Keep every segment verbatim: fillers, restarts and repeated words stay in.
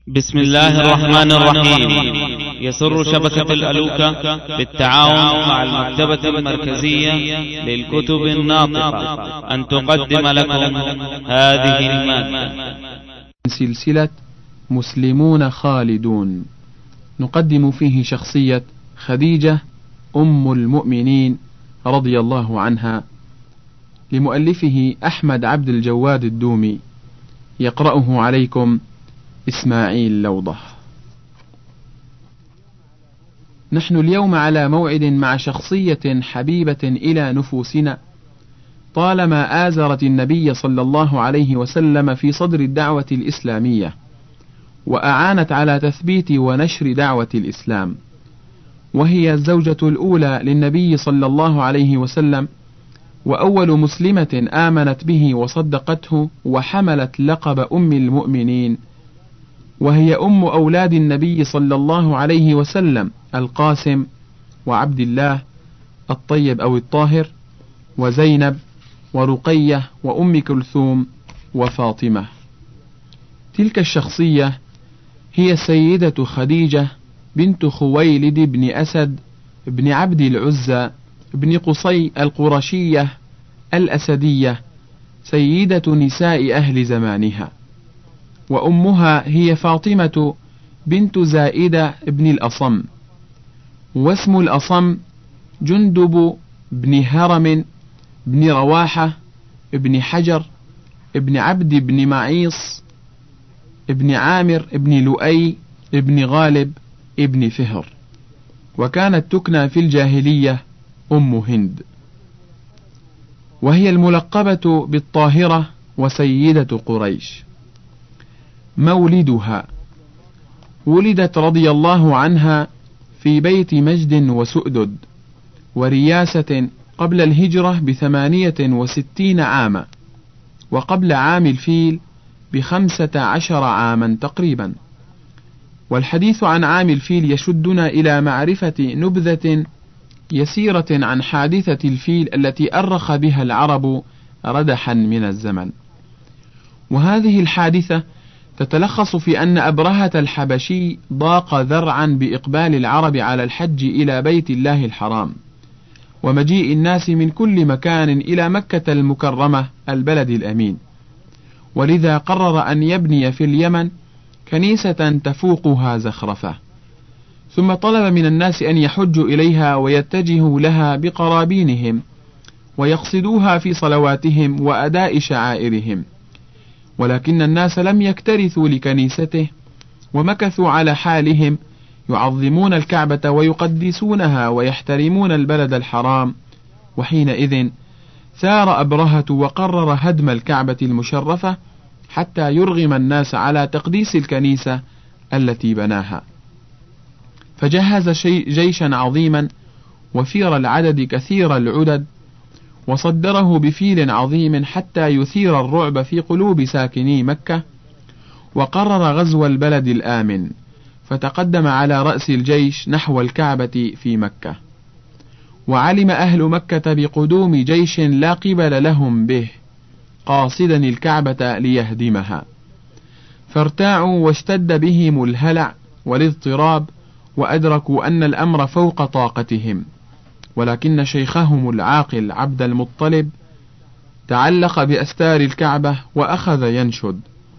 بسم الله الرحمن الرحيم. يسر شبكة الألوكة بالتعاون مع المكتبة المركزية للكتب الناطقة أن تقدم لكم هذه المادة. سلسلة مسلمون خالدون، نقدم فيه شخصية خديجة أم المؤمنين رضي الله عنها، لمؤلفه أحمد عبد الجواد الدومي، يقرأه عليكم إسماعيل لوضح. نحن اليوم على موعد مع شخصية حبيبة إلى نفوسنا، طالما آزرت النبي صلى الله عليه وسلم في صدر الدعوة الإسلامية، وأعانت على تثبيت ونشر دعوة الإسلام، وهي الزوجة الأولى للنبي صلى الله عليه وسلم، وأول مسلمة آمنت به وصدقته وحملت لقب أم المؤمنين، وهي أم أولاد النبي صلى الله عليه وسلم القاسم وعبد الله الطيب أو الطاهر وزينب ورقية وأم كلثوم وفاطمة. تلك الشخصية هي السيدة خديجة بنت خويلد بن أسد بن عبد العزى بن قصي القرشية الأسدية، سيدة نساء أهل زمانها، وأمها هي فاطمة بنت زائدة بن الأصم، واسم الأصم جندب بن هرم بن رواحة بن حجر بن عبد بن معيص بن عامر بن لؤي بن غالب بن فهر، وكانت تكنى في الجاهلية أم هند، وهي الملقبة بالطاهرة وسيدة قريش. مولدها: ولدت رضي الله عنها في بيت مجد وسؤدد ورياسة قبل الهجرة بثمانية وستين عاما، وقبل عام الفيل بخمسة عشر عاما تقريبا. والحديث عن عام الفيل يشدنا إلى معرفة نبذة يسيرة عن حادثة الفيل التي أرخ بها العرب ردحا من الزمن. وهذه الحادثة تتلخص في أن أبرهة الحبشي ضاق ذرعا بإقبال العرب على الحج إلى بيت الله الحرام، ومجيء الناس من كل مكان إلى مكة المكرمة البلد الأمين، ولذا قرر أن يبني في اليمن كنيسة تفوقها زخرفة، ثم طلب من الناس أن يحجوا إليها ويتجهوا لها بقرابينهم ويقصدوها في صلواتهم وأداء شعائرهم، ولكن الناس لم يكترثوا لكنيسته، ومكثوا على حالهم يعظمون الكعبة ويقدسونها ويحترمون البلد الحرام. وحينئذ ثار أبرهة وقرر هدم الكعبة المشرفة حتى يرغم الناس على تقديس الكنيسة التي بناها، فجهز جيشا عظيما وفير العدد كثير العدد، وصدره بفيل عظيم حتى يثير الرعب في قلوب ساكني مكة، وقرر غزو البلد الآمن، فتقدم على رأس الجيش نحو الكعبة في مكة. وعلم أهل مكة بقدوم جيش لا قبل لهم به قاصدا الكعبة ليهدمها، فارتاعوا واشتد بهم الهلع والاضطراب، وأدركوا أن الأمر فوق طاقتهم، ولكن شيخهم العاقل عبد المطلب تعلق بأستار الكعبة وأخذ ينشد: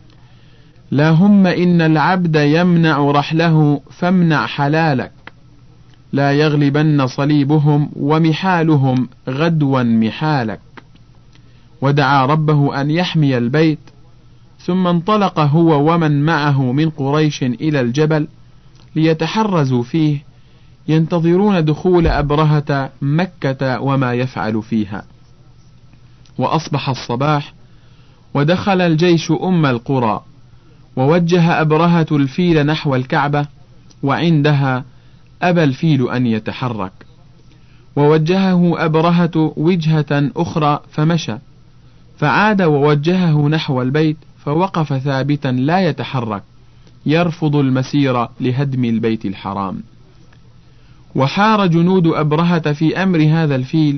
لا هم إن العبد يمنع رحله فامنع حلالك، لا يغلبن صليبهم ومحالهم غدوا محالك. ودعا ربه أن يحمي البيت، ثم انطلق هو ومن معه من قريش إلى الجبل ليتحرزوا فيه، ينتظرون دخول أبرهة مكة وما يفعل فيها. وأصبح الصباح، ودخل الجيش أم القرى، ووجه أبرهة الفيل نحو الكعبة، وعندها أبى الفيل أن يتحرك، ووجهه أبرهة وجهة أخرى فمشى، فعاد ووجهه نحو البيت، فوقف ثابتا لا يتحرك، يرفض المسير لهدم البيت الحرام. وحار جنود أبرهة في أمر هذا الفيل،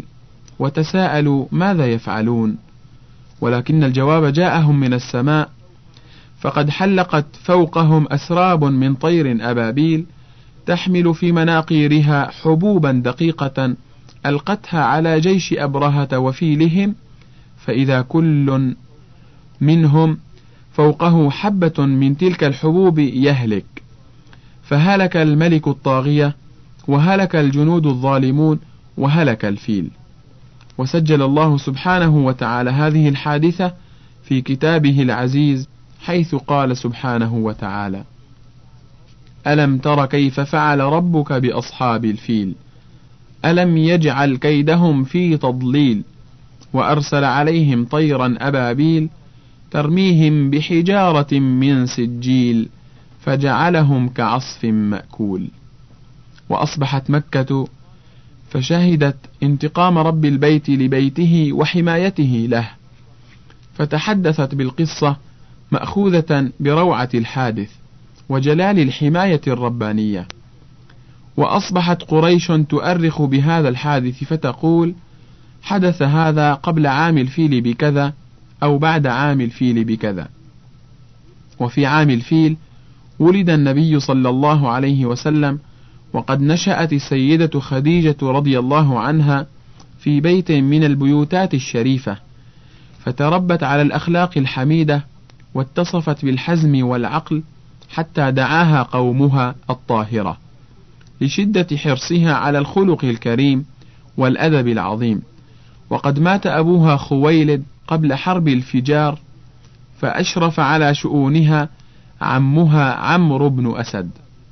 وتساءلوا ماذا يفعلون، ولكن الجواب جاءهم من السماء، فقد حلقت فوقهم أسراب من طير أبابيل تحمل في مناقيرها حبوبا دقيقة ألقتها على جيش أبرهة وفيلهم، فإذا كل منهم فوقه حبة من تلك الحبوب يهلك، فهلك الملك الطاغية، وهلك الجنود الظالمون، وهلك الفيل. وسجل الله سبحانه وتعالى هذه الحادثة في كتابه العزيز، حيث قال سبحانه وتعالى: ألم تر كيف فعل ربك بأصحاب الفيل ألم يجعل كيدهم في تضليل وأرسل عليهم طيرا أبابيل ترميهم بحجارة من سجيل فجعلهم كعصف مأكول. وأصبحت مكة فشهدت انتقام رب البيت لبيته وحمايته له، فتحدثت بالقصة مأخوذة بروعة الحادث وجلال الحماية الربانية. وأصبحت قريش تؤرخ بهذا الحادث فتقول: حدث هذا قبل عام الفيل بكذا، أو بعد عام الفيل بكذا. وفي عام الفيل ولد النبي صلى الله عليه وسلم، وقد نشأت السيدة خديجة رضي الله عنها في بيت من البيوتات الشريفة، فتربت على الأخلاق الحميدة، واتصفت بالحزم والعقل، حتى دعاها قومها الطاهرة لشدة حرصها على الخلق الكريم والأدب العظيم. وقد مات أبوها خويلد قبل حرب الفجار، فأشرف على شؤونها عمها عمرو بن أسد.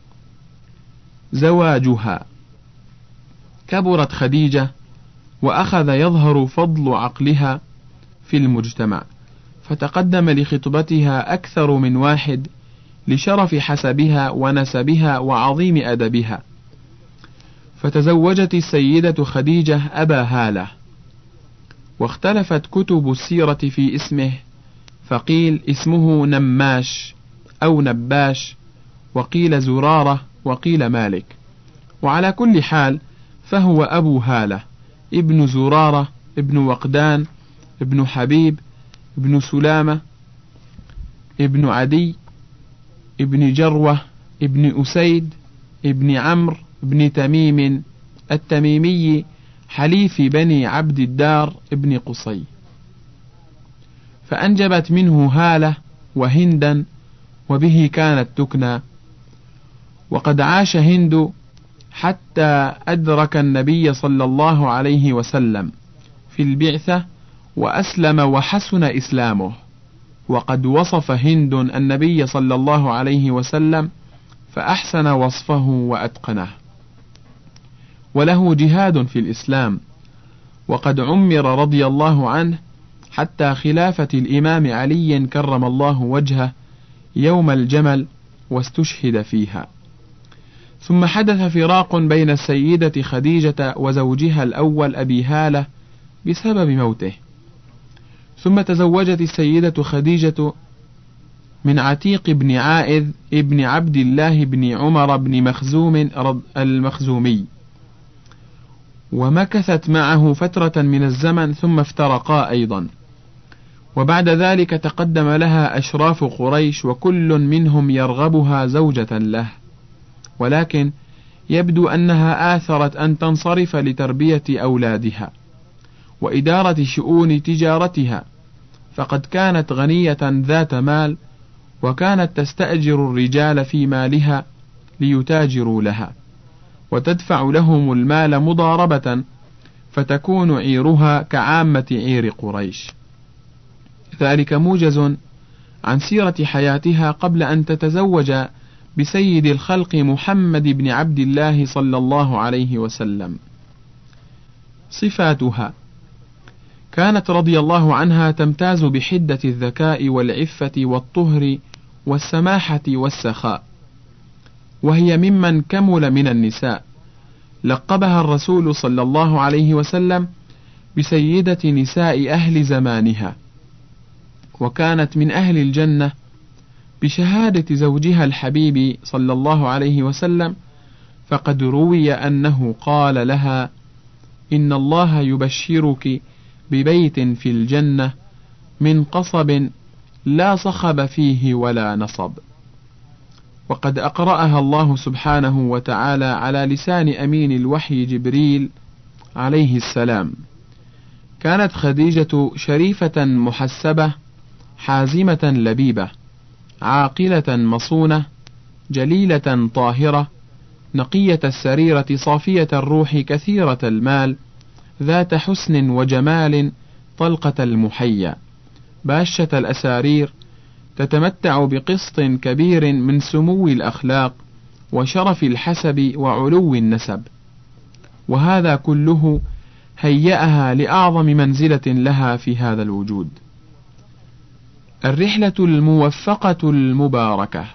زواجها: كبرت خديجة، وأخذ يظهر فضل عقلها في المجتمع، فتقدم لخطبتها أكثر من واحد لشرف حسبها ونسبها وعظيم أدبها. فتزوجت السيدة خديجة أبا هالة، واختلفت كتب السيرة في اسمه، فقيل اسمه نماش أو نباش، وقيل زرارة، وقيل مالك. وعلى كل حال فهو أبو هالة ابن زرارة ابن وقدان ابن حبيب ابن سلامة ابن عدي ابن جروة ابن أسيد ابن عمرو ابن تميم التميمي حليف بني عبد الدار ابن قصي، فأنجبت منه هالة وهندا، وبه كانت تكنى. وقد عاش هند حتى أدرك النبي صلى الله عليه وسلم في البعثة، وأسلم وحسن إسلامه. وقد وصف هند النبي صلى الله عليه وسلم فأحسن وصفه وأتقنه. وله جهاد في الإسلام، وقد عمر رضي الله عنه حتى خلافة الإمام علي كرم الله وجهه يوم الجمل، واستشهد فيها. ثم حدث فراق بين السيدة خديجة وزوجها الأول أبي هالة بسبب موته. ثم تزوجت السيدة خديجة من عتيق بن عائذ ابن عبد الله بن عمر بن مخزوم المخزومي، ومكثت معه فترة من الزمن، ثم افترقا أيضا. وبعد ذلك تقدم لها أشراف قريش، وكل منهم يرغبها زوجة له، ولكن يبدو أنها آثرت أن تنصرف لتربية أولادها وإدارة شؤون تجارتها، فقد كانت غنية ذات مال، وكانت تستأجر الرجال في مالها ليتاجروا لها، وتدفع لهم المال مضاربة، فتكون عيرها كعامة عير قريش. ذلك موجز عن سيرة حياتها قبل أن تتزوج بسيد الخلق محمد بن عبد الله صلى الله عليه وسلم. صفاتها: كانت رضي الله عنها تمتاز بحدة الذكاء والعفة والطهر والسماحة والسخاء، وهي ممن كمل من النساء. لقبها الرسول صلى الله عليه وسلم بسيدة نساء أهل زمانها، وكانت من أهل الجنة بشهادة زوجها الحبيب صلى الله عليه وسلم، فقد روي أنه قال لها: إن الله يبشرك ببيت في الجنة من قصب لا صخب فيه ولا نصب. وقد أقرأها الله سبحانه وتعالى على لسان أمين الوحي جبريل عليه السلام. كانت خديجة شريفة محسبة حازمة لبيبة عاقلة مصونة جليلة طاهرة نقية السريرة صافية الروح كثيرة المال ذات حسن وجمال طلقة المحيا باشة الأسارير تتمتع بقسط كبير من سمو الأخلاق وشرف الحسب وعلو النسب، وهذا كله هيأها لأعظم منزلة لها في هذا الوجود. الرحلة الموفقة المباركة.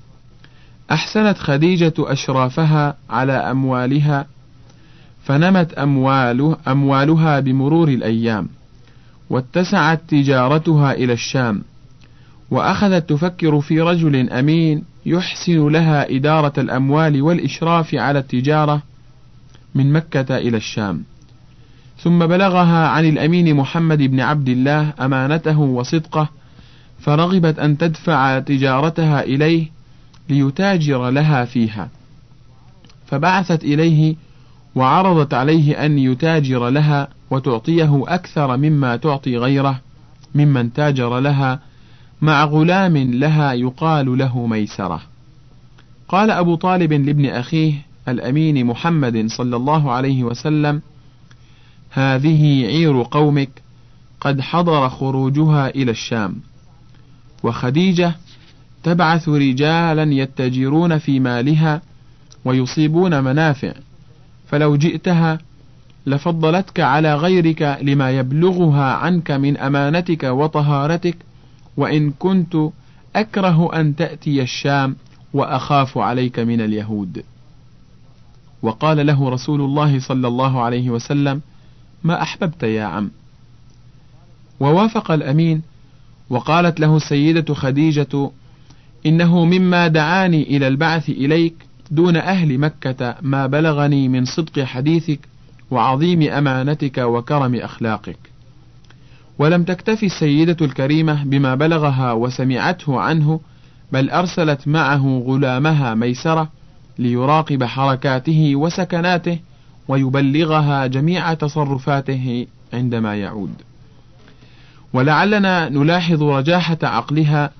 أحسنت خديجة أشرافها على أموالها، فنمت أمواله أموالها بمرور الأيام، واتسعت تجارتها إلى الشام، وأخذت تفكر في رجل أمين يحسن لها إدارة الأموال والإشراف على التجارة من مكة إلى الشام. ثم بلغها عن الأمين محمد بن عبد الله أمانته وصدقه، فرغبت أن تدفع تجارتها إليه ليتاجر لها فيها، فبعثت إليه وعرضت عليه أن يتاجر لها وتعطيه أكثر مما تعطي غيره ممن تاجر لها مع غلام لها يقال له ميسرة. قال أبو طالب لابن أخيه الأمين محمد صلى الله عليه وسلم: هذه عير قومك قد حضر خروجها إلى الشام، وخديجة تبعث رجالا يتجرون في مالها ويصيبون منافع، فلو جئتها لفضلتك على غيرك لما يبلغها عنك من أمانتك وطهارتك، وإن كنت أكره أن تأتي الشام وأخاف عليك من اليهود. وقال له رسول الله صلى الله عليه وسلم: ما أحببت يا عم. ووافق الأمين، وقالت له السيدة خديجة: إنه مما دعاني إلى البعث إليك دون أهل مكة ما بلغني من صدق حديثك وعظيم أمانتك وكرم أخلاقك. ولم تكتفي السيدة الكريمة بما بلغها وسمعته عنه، بل أرسلت معه غلامها ميسرة ليراقب حركاته وسكناته ويبلغها جميع تصرفاته عندما يعود. ولعلنا نلاحظ رجاحة عقلها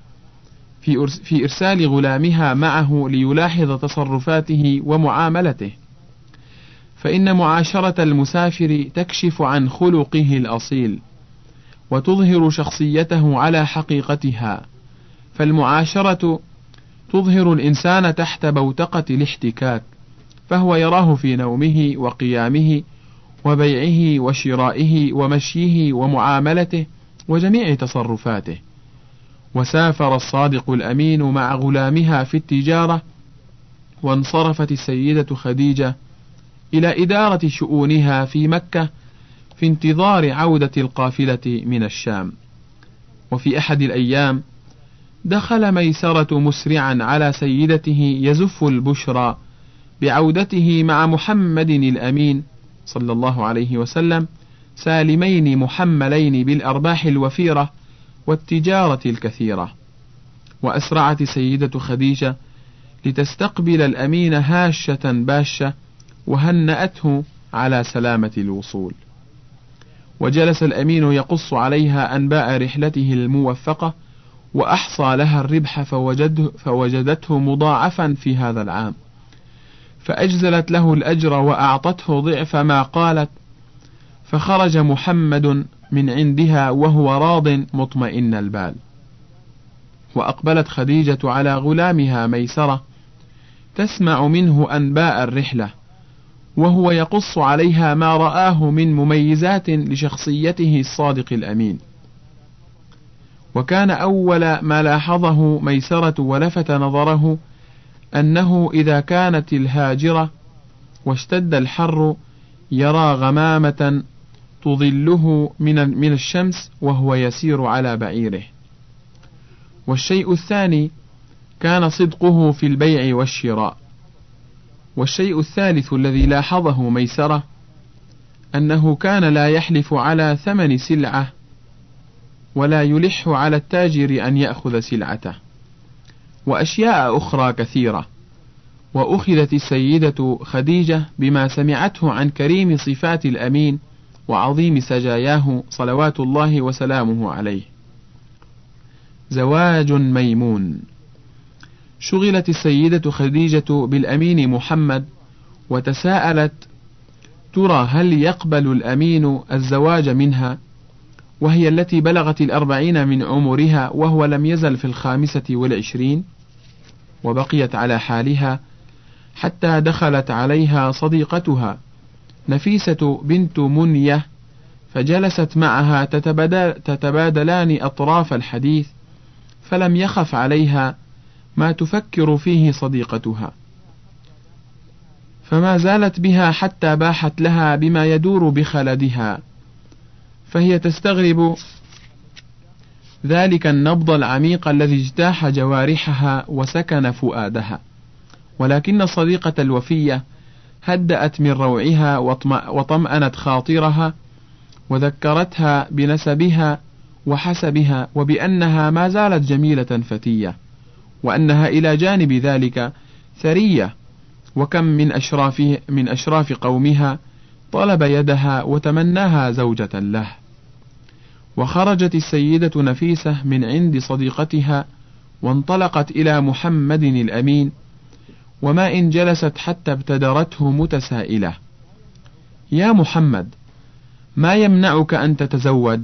في إرسال غلامها معه ليلاحظ تصرفاته ومعاملته، فإن معاشرة المسافر تكشف عن خلقه الأصيل وتظهر شخصيته على حقيقتها، فالمعاشرة تظهر الإنسان تحت بوتقة الاحتكاك، فهو يراه في نومه وقيامه وبيعه وشرائه ومشيه ومعاملته وجميع تصرفاته. وسافر الصادق الأمين مع غلامها في التجارة، وانصرفت السيدة خديجة إلى إدارة شؤونها في مكة في انتظار عودة القافلة من الشام. وفي أحد الأيام دخل ميسرة مسرعا على سيدته يزف البشرى بعودته مع محمد الأمين صلى الله عليه وسلم، سالمين محملين بالأرباح الوفيرة والتجارة الكثيرة. وأسرعت السيدة خديجة لتستقبل الأمين هاشة باشة، وهنأته على سلامة الوصول. وجلس الأمين يقص عليها أنباء رحلته الموفقة، وأحصى لها الربح فوجده فوجدته مضاعفا في هذا العام، فأجزلت له الأجر وأعطته ضعف ما قالت. فخرج محمد من عندها وهو راض مطمئن البال. وأقبلت خديجة على غلامها ميسرة تسمع منه أنباء الرحلة، وهو يقص عليها ما رآه من مميزات لشخصيته الصادق الأمين. وكان أول ما لاحظه ميسرة ولفت نظره أنه إذا كانت الهاجرة واشتد الحر يرى غمامة تظله من من الشمس وهو يسير على بعيره. والشيء الثاني كان صدقه في البيع والشراء. والشيء الثالث الذي لاحظه ميسرة أنه كان لا يحلف على ثمن سلعة ولا يلح على التاجر أن يأخذ سلعته، وأشياء أخرى كثيرة. وأخذت السيدة خديجة بما سمعته عن كريم صفات الأمين وعظيم سجاياه صلوات الله وسلامه عليه. زواج ميمون. شغلت السيدة خديجة بالأمين محمد، وتساءلت ترى هل يقبل الأمين الزواج منها، وهي التي بلغت الأربعين من عمرها وهو لم يزل في الخامسة والعشرين، وبقيت على حالها حتى دخلت عليها صديقتها نفيسة بنت منية، فجلست معها تتبادل تتبادلان أطراف الحديث، فلم يخف عليها ما تفكر فيه صديقتها، فما زالت بها حتى باحت لها بما يدور بخلدها، فهي تستغرب ذلك النبض العميق الذي اجتاح جوارحها وسكن فؤادها. ولكن الصديقة الوفية هدأت من روعها وطمأنت خاطرها، وذكرتها بنسبها وحسبها، وبأنها ما زالت جميلة فتية، وأنها إلى جانب ذلك ثرية، وكم من أشراف من أشراف قومها طلب يدها وتمناها زوجة له. وخرجت السيدة نفيسة من عند صديقتها وانطلقت إلى محمد الأمين، وما إن جلست حتى ابتدرته متسائلة: يا محمد، ما يمنعك أن تتزوج؟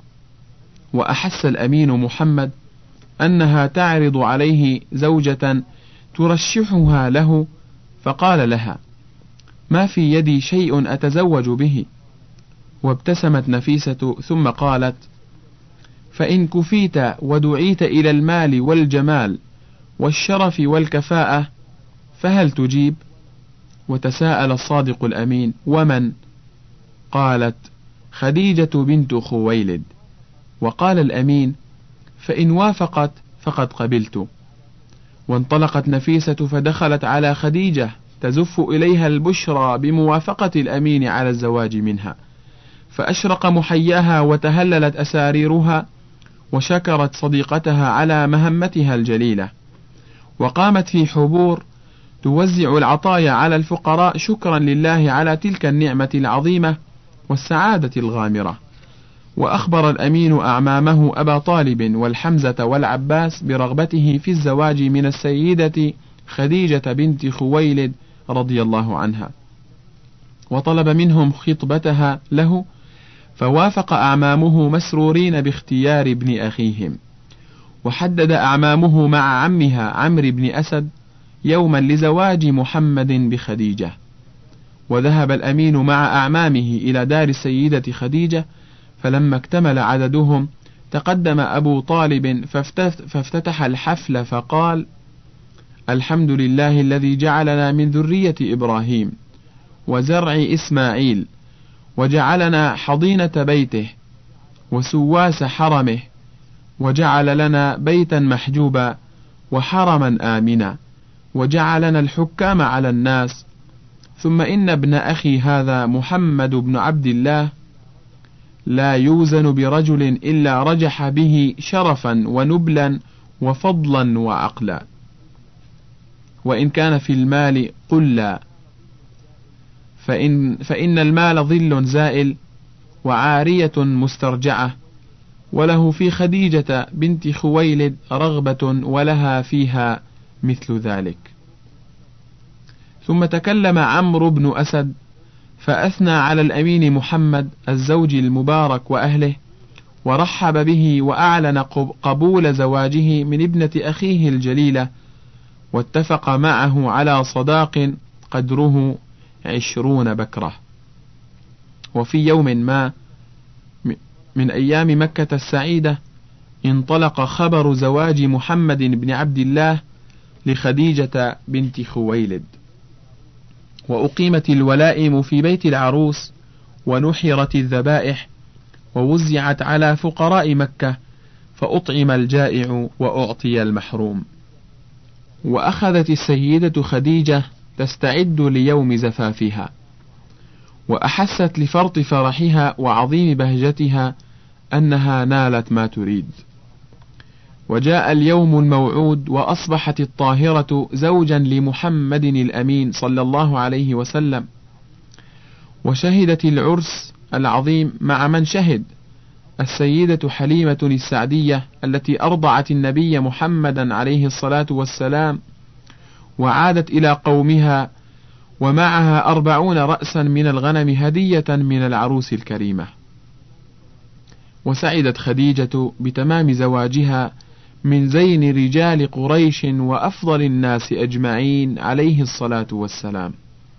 وأحس الأمين محمد أنها تعرض عليه زوجة ترشحها له، فقال لها: ما في يدي شيء أتزوج به. وابتسمت نفيسة ثم قالت: فإن كفيت ودعيت إلى المال والجمال والشرف والكفاءة فهل تجيب؟ وتساءل الصادق الأمين: ومن؟ قالت: خديجة بنت خويلد. وقال الأمين: فإن وافقت فقد قبلت. وانطلقت نفيسة فدخلت على خديجة تزف إليها البشرى بموافقة الأمين على الزواج منها، فأشرق محياها وتهللت أساريرها، وشكرت صديقتها على مهمتها الجليلة، وقامت في حبور توزع العطايا على الفقراء شكرا لله على تلك النعمة العظيمة والسعادة الغامرة. وأخبر الأمين أعمامه أبا طالب والحمزة والعباس برغبته في الزواج من السيدة خديجة بنت خويلد رضي الله عنها، وطلب منهم خطبتها له، فوافق أعمامه مسرورين باختيار ابن أخيهم. وحدد أعمامه مع عمها عمرو بن أسد يوما لزواج محمد بخديجة، وذهب الأمين مع أعمامه إلى دار السيدة خديجة، فلما اكتمل عددهم تقدم أبو طالب فافتتح الحفل فقال: الحمد لله الذي جعلنا من ذرية إبراهيم وزرع إسماعيل، وجعلنا حضينة بيته وسواس حرمه، وجعل لنا بيتا محجوبا وحرما آمنا، وجعلنا الحكام على الناس. ثم إن ابن أخي هذا محمد بن عبد الله لا يوزن برجل إلا رجح به شرفا ونبلا وفضلا وعقلا، وإن كان في المال قلا، فإن, فإن المال ظل زائل وعارية مسترجعة، وله في خديجة بنت خويلد رغبة ولها فيها مثل ذلك. ثم تكلم عمرو بن أسد فأثنى على الأمين محمد الزوج المبارك وأهله، ورحب به وأعلن قبول زواجه من ابنة أخيه الجليلة، واتفق معه على صداق قدره عشرون بكرة. وفي يوم ما من أيام مكة السعيدة انطلق خبر زواج محمد بن عبد الله لخديجة بنت خويلد، وأقيمت الولائم في بيت العروس، ونحرت الذبائح، ووزعت على فقراء مكة، فأطعم الجائع وأعطي المحروم. وأخذت السيدة خديجة تستعد ليوم زفافها، وأحست لفرط فرحها وعظيم بهجتها أنها نالت ما تريد. وجاء اليوم الموعود، وأصبحت الطاهرة زوجا لمحمد الأمين صلى الله عليه وسلم، وشهدت العرس العظيم مع من شهد: السيدة حليمة السعدية التي أرضعت النبي محمدا عليه الصلاة والسلام، وعادت إلى قومها ومعها أربعون رأسا من الغنم هدية من العروس الكريمة. وسعدت خديجة بتمام زواجها من زين رجال قريش وأفضل الناس أجمعين عليه الصلاة والسلام.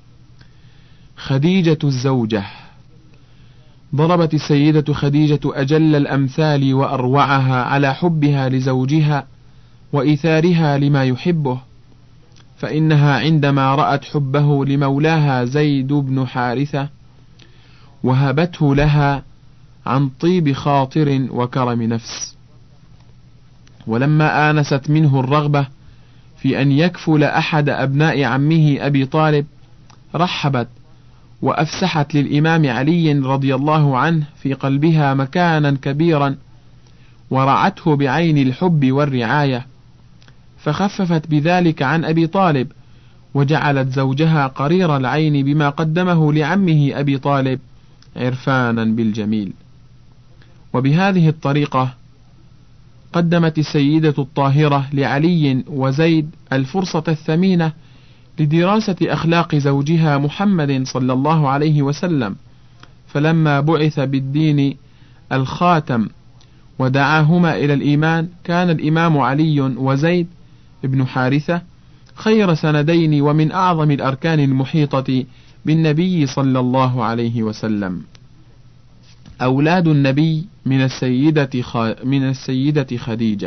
خديجة الزوجة. ضربت السيدة خديجة أجل الأمثال وأروعها على حبها لزوجها وإيثارها لما يحبه، فإنها عندما رأت حبه لمولاها زيد بن حارثة وهبته لها عن طيب خاطر وكرم نفس، ولما آنست منه الرغبة في أن يكفل أحد أبناء عمه أبي طالب رحبت وأفسحت للإمام علي رضي الله عنه في قلبها مكانا كبيرا، ورعته بعين الحب والرعاية، فخففت بذلك عن أبي طالب، وجعلت زوجها قرير العين بما قدمه لعمه أبي طالب عرفانا بالجميل. وبهذه الطريقة قدمت السيدة الطاهرة لعلي وزيد الفرصة الثمينة لدراسة أخلاق زوجها محمد صلى الله عليه وسلم، فلما بعث بالدين الخاتم ودعاهما إلى الإيمان كان الإمام علي وزيد ابن حارثة خير سندين ومن أعظم الأركان المحيطة بالنبي صلى الله عليه وسلم. أولاد النبي من السيدة من السيدة خديجة.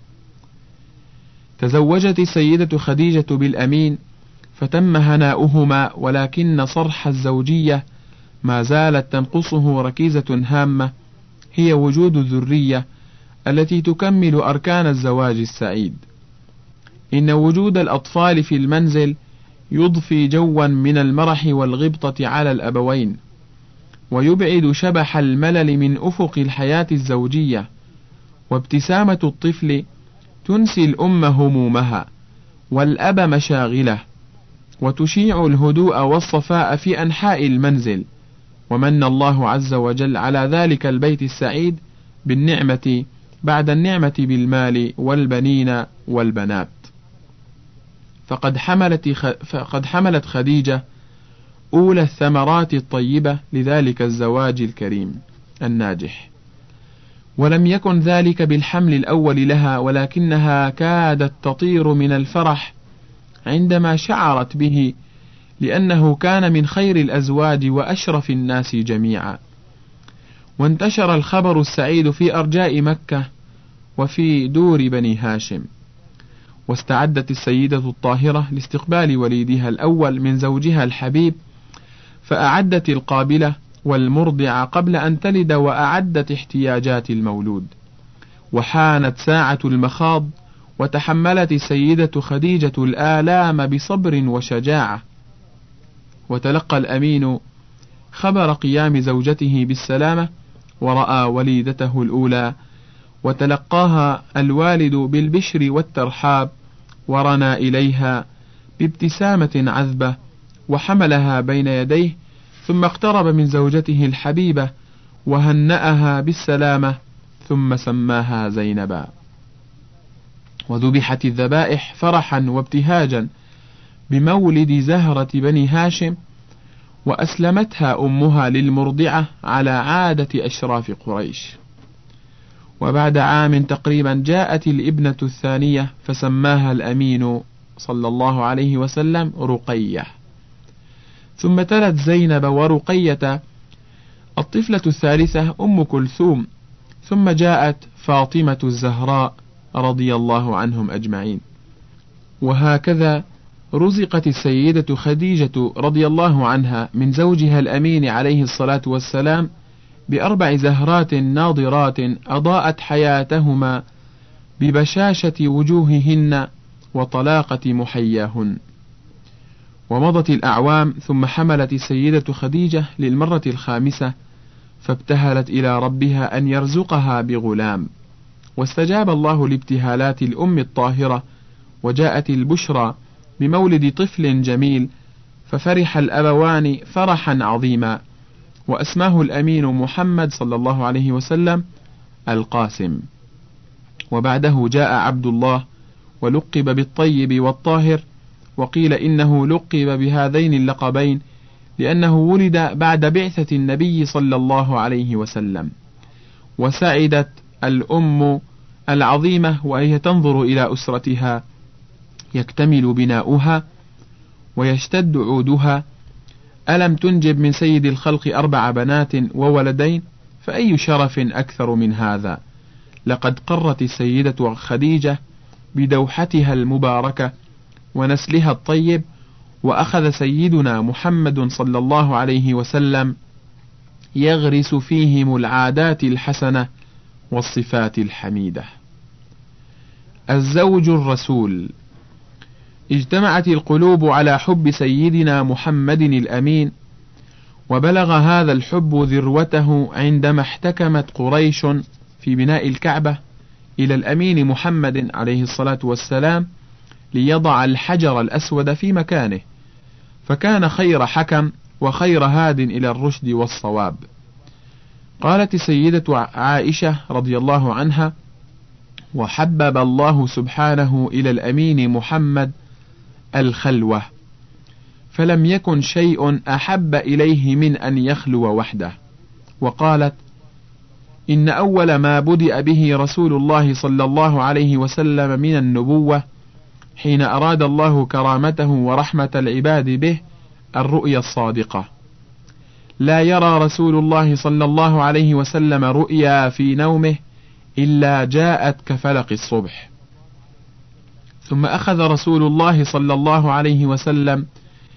تزوجت السيدة خديجة بالأمين فتم هناؤهما، ولكن صرح الزوجية ما زالت تنقصه ركيزة هامة، هي وجود الذرية التي تكمل أركان الزواج السعيد. إن وجود الأطفال في المنزل يضفي جوا من المرح والغبطة على الأبوين، ويبعد شبح الملل من أفق الحياة الزوجية، وابتسامة الطفل تنسي الأم همومها والأب مشاغله، وتشيع الهدوء والصفاء في أنحاء المنزل. ومن الله عز وجل على ذلك البيت السعيد بالنعمة بعد النعمة بالمال والبنين والبنات. فقد حملت, فقد حملت خديجة أولى الثمرات الطيبة لذلك الزواج الكريم الناجح، ولم يكن ذلك بالحمل الأول لها، ولكنها كادت تطير من الفرح عندما شعرت به، لأنه كان من خير الأزواج وأشرف الناس جميعا. وانتشر الخبر السعيد في أرجاء مكة وفي دور بني هاشم. واستعدت السيدة الطاهرة لاستقبال وليدها الأول من زوجها الحبيب، فأعدت القابلة والمرضع قبل أن تلد، وأعدت احتياجات المولود. وحانت ساعة المخاض، وتحملت السيدة خديجة الآلام بصبر وشجاعة. وتلقى الأمين خبر قيام زوجته بالسلامة، ورأى وليدته الأولى، وتلقاها الوالد بالبشر والترحاب، ورنى إليها بابتسامة عذبة، وحملها بين يديه، ثم اقترب من زوجته الحبيبة وهنأها بالسلامة، ثم سماها زينبا. وذبحت الذبائح فرحا وابتهاجا بمولد زهرة بني هاشم، وأسلمتها أمها للمرضعة على عادة أشراف قريش. وبعد عام تقريبا جاءت الابنة الثانية، فسماها الأمين صلى الله عليه وسلم رقية. ثم تلت زينب ورقية. الطفلة الثالثة أم كلثوم، ثم جاءت فاطمة الزهراء رضي الله عنهم أجمعين. وهكذا رزقت السيدة خديجة رضي الله عنها من زوجها الأمين عليه الصلاة والسلام بأربع زهرات ناضرات أضاءت حياتهما ببشاشة وجوههن وطلاقة محياهن. ومضت الأعوام، ثم حملت السيدة خديجة للمرة الخامسة، فابتهلت إلى ربها أن يرزقها بغلام، واستجاب الله لابتهالات الأم الطاهرة، وجاءت البشرى بمولد طفل جميل، ففرح الأبوان فرحا عظيما، وأسماه الأمين محمد صلى الله عليه وسلم القاسم. وبعده جاء عبد الله، ولقب بالطيب والطاهر، وقيل إنه لقب بهذين اللقبين لأنه ولد بعد بعثة النبي صلى الله عليه وسلم. وسعدت الأم العظيمة وهي تنظر إلى أسرتها يكتمل بناؤها ويشتد عودها. ألم تنجب من سيد الخلق أربع بنات وولدين، فأي شرف أكثر من هذا؟ لقد قرت السيدة خديجة بدوحتها المباركة ونسلها الطيب، وأخذ سيدنا محمد صلى الله عليه وسلم يغرس فيهم العادات الحسنة والصفات الحميدة. الزوج الرسول. اجتمعت القلوب على حب سيدنا محمد الأمين، وبلغ هذا الحب ذروته عندما احتكمت قريش في بناء الكعبة إلى الأمين محمد عليه الصلاة والسلام ليضع الحجر الأسود في مكانه، فكان خير حكم وخير هاد إلى الرشد والصواب. قالت السيدة عائشة رضي الله عنها: وحبب الله سبحانه إلى الأمين محمد الخلوة، فلم يكن شيء أحب إليه من أن يخلو وحده. وقالت: إن أول ما بدأ به رسول الله صلى الله عليه وسلم من النبوة حين أراد الله كرامته ورحمة العباد به الرؤيا الصادقة. لا يرى رسول الله صلى الله عليه وسلم رؤيا في نومه إلا جاءت كفلق الصبح. ثم أخذ رسول الله صلى الله عليه وسلم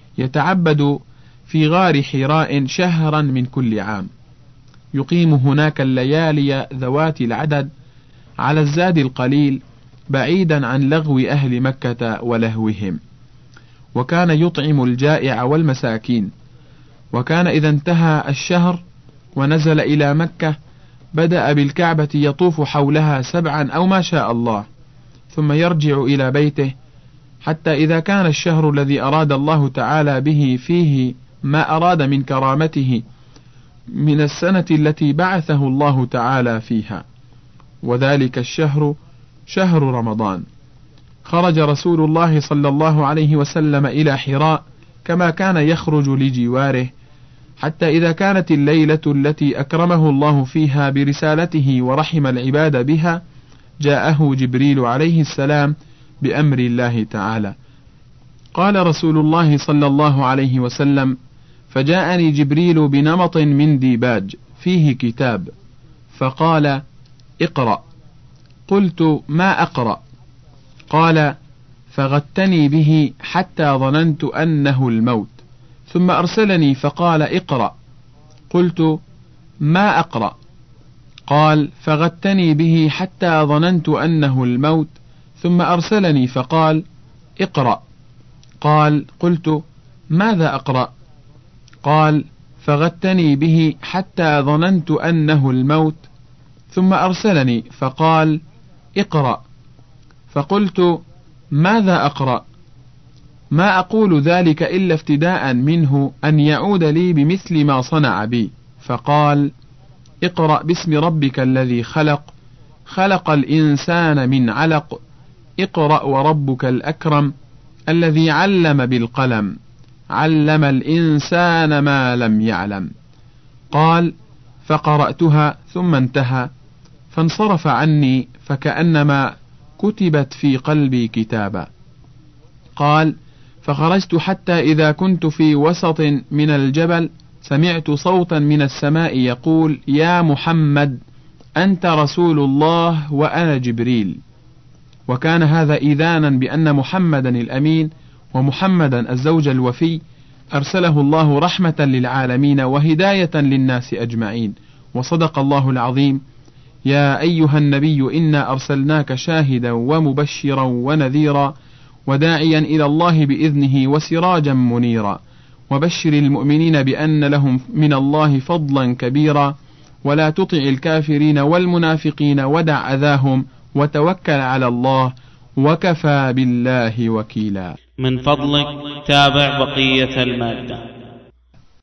يتعبد في غار حراء شهرا من كل عام، يقيم هناك الليالي ذوات العدد على الزاد القليل بعيدا عن لغو أهل مكة ولهوهم، وكان يطعم الجائع والمساكين. وكان إذا انتهى الشهر ونزل إلى مكة بدأ بالكعبة يطوف حولها سبعا أو ما شاء الله، ثم يرجع إلى بيته، حتى إذا كان الشهر الذي أراد الله تعالى به فيه ما أراد من كرامته من السنة التي بعثه الله تعالى فيها، وذلك الشهر شهر رمضان، خرج رسول الله صلى الله عليه وسلم إلى حراء كما كان يخرج لجواره، حتى إذا كانت الليلة التي أكرمه الله فيها برسالته ورحم العباد بها جاءه جبريل عليه السلام بأمر الله تعالى. قال رسول الله صلى الله عليه وسلم: فجاءني جبريل بنمط من ديباج فيه كتاب، فقال: اقرأ. قلت: ما أقرأ؟ قال: فغتني به حتى ظننت أنه الموت، ثم أرسلني فقال: اقرأ. قلت: ما أقرأ؟ قال: فغتني به حتى ظننت أنه الموت، ثم أرسلني فقال: اقرأ. قال: قلت: ماذا أقرأ؟ قال: فغتني به حتى ظننت أنه الموت، ثم أرسلني فقال: اقرأ. فقلت: ماذا أقرأ؟ ما أقول ذلك إلا افتداء منه أن يعود لي بمثل ما صنع بي. فقال: اقرأ باسم ربك الذي خلق، خلق الإنسان من علق، اقرأ وربك الأكرم الذي علم بالقلم، علم الإنسان ما لم يعلم. قال: فقرأتها ثم انتهى، فانصرف عني فكأنما كتبت في قلبي كتابا. قال: فخرجت حتى إذا كنت في وسط من الجبل سمعت صوتا من السماء يقول: يا محمد أنت رسول الله وأنا جبريل. وكان هذا إذانا بأن محمدا الأمين ومحمدا الزوج الوفي أرسله الله رحمة للعالمين وهداية للناس أجمعين. وصدق الله العظيم: يا أيها النبي إنا أرسلناك شاهدا ومبشرا ونذيرا وداعيا إلى الله بإذنه وسراجا منيرا، وبشر المؤمنين بأن لهم من الله فضلا كبيرا ولا تطع الكافرين والمنافقين ودع أذاهم وتوكل على الله وكفى بالله وكيلا. من فضلك تابع بقية المادة.